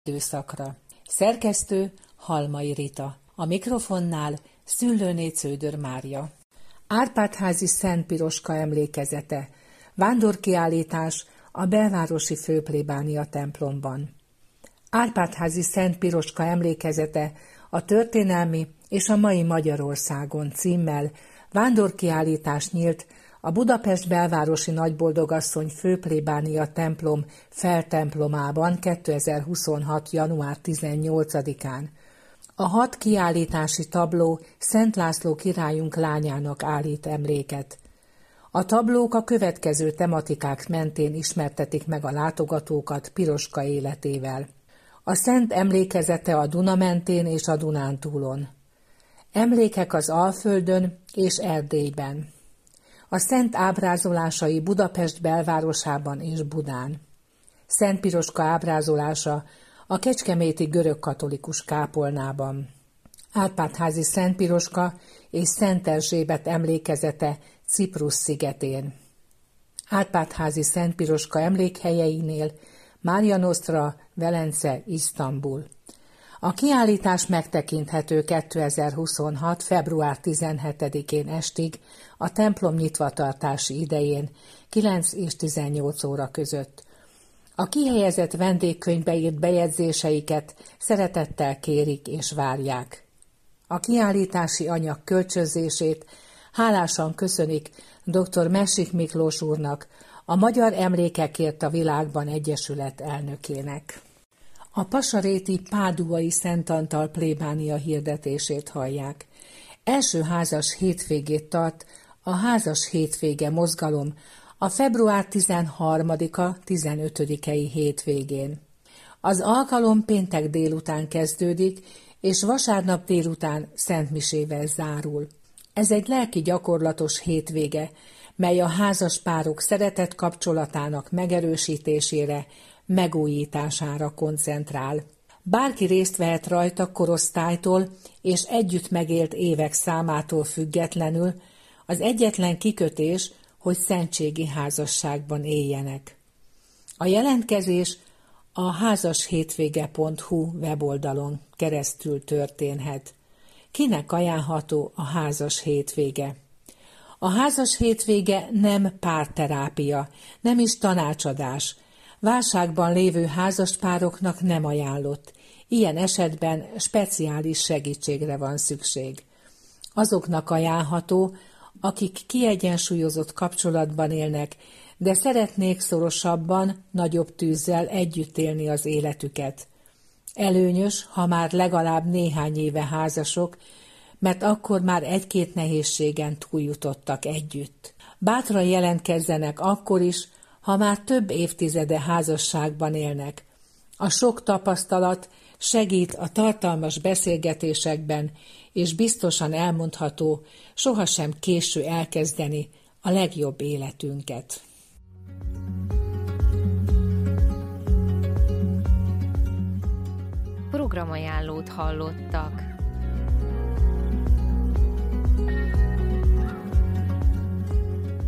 időszakra. Szerkesztő Halmai Rita. A mikrofonnál Szüllőné Cződör Mária. Árpád-házi Szent Piroska emlékezete. Vándorkiállítás a belvárosi főplébánia templomban. Árpád-házi Szent Piroska emlékezete a történelmi és a mai Magyarországon címmel vándorkiállítás nyílt a Budapest belvárosi Nagyboldogasszony főplébánia templom feltemplomában 2026. január 18-án. A 6 kiállítási tabló Szent László királyunk lányának állít emléket. A tablók a következő tematikák mentén ismertetik meg a látogatókat Piroska életével. A szent emlékezete a Duna mentén és a Dunántúlon. Emlékek az Alföldön és Erdélyben. A szent ábrázolásai Budapest belvárosában és Budán. Szent Piroska ábrázolása a kecskeméti görögkatolikus kápolnában. Árpád-házi Szent Piroska és Szent Erzsébet emlékezete Ciprus szigetén. Árpád-házi Szent Piroska emlékhelyeinél Mária Nostra, Velence, Isztambul. A kiállítás megtekinthető 2026. február 17-én estig a templom nyitvatartási idején 9 és 18 óra között. A kihelyezett vendégkönyvbe írt bejegyzéseiket szeretettel kérik és várják. A kiállítási anyag kölcsönzését hálásan köszönik dr. Messik Miklós úrnak, a Magyar Emlékekért a Világban Egyesület elnökének. A pasaréti Páduai Szent Antal plébánia hirdetését hallják. Első házas hétvégét tart a Házas Hétvége mozgalom a február 13-a 15-i hétvégén. Az alkalom péntek délután kezdődik, és vasárnap délután szentmisével zárul. Ez egy lelki gyakorlatos hétvége, mely a házaspárok szeretet kapcsolatának megerősítésére, megújítására koncentrál. Bárki részt vehet rajta korosztálytól és együtt megélt évek számától függetlenül, az egyetlen kikötés, hogy szentségi házasságban éljenek. A jelentkezés a házashétvége.hu weboldalon keresztül történhet. Kinek ajánlható a házas hétvége? A házas hétvége nem párterápia, nem is tanácsadás. Válságban lévő házaspároknak nem ajánlott. Ilyen esetben speciális segítségre van szükség. Azoknak ajánlható, akik kiegyensúlyozott kapcsolatban élnek, de szeretnék szorosabban, nagyobb tűzzel együtt élni az életüket. Előnyös, ha már legalább néhány éve házasok, mert akkor már egy-két nehézségen túljutottak együtt. Bátran jelentkezzenek akkor is, ha már több évtizede házasságban élnek. A sok tapasztalat segít a tartalmas beszélgetésekben, és biztosan elmondható, sohasem késő elkezdeni a legjobb életünket. Programajánlót hallottak.